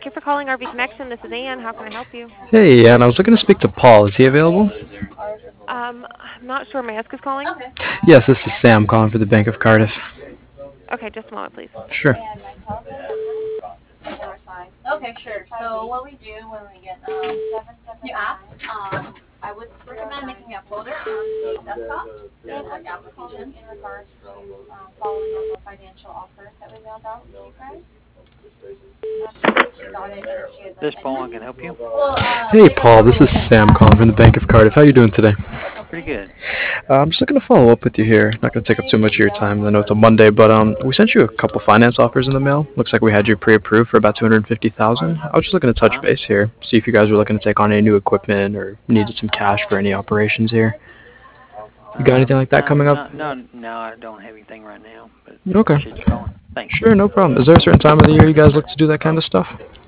Thank you for calling RV Connection. This is Ann. How can I help you? Hey, and I was looking to speak to Paul. Is he available? I'm not sure. May I ask who's calling? Yes, this is Sam calling for the Bank of Cardiff. Okay, just a moment, please. Sure. Okay, sure. So what we do when we get new apps, I would recommend making a folder on the desktop, like applications. In regards to following up on financial offers that we mailed out to you guys. This Paul, I can help you. Hey, Paul. This is Sam calling from the Bank of Cardiff. How you doing today? Pretty good. I'm just looking to follow up with you here. Not going to take up too much of your time. I know it's a Monday, but we sent you a couple finance offers in the mail. Looks like we had you pre-approved for about $250,000. I was just looking to touch base here, see if you guys were looking to take on any new equipment or needed some cash for any operations here. You got anything like that coming up? No, I don't have anything right now. But Okay. appreciate you calling. Thanks. Sure, no problem. Is there a certain time of the year you guys look to do that kind of stuff?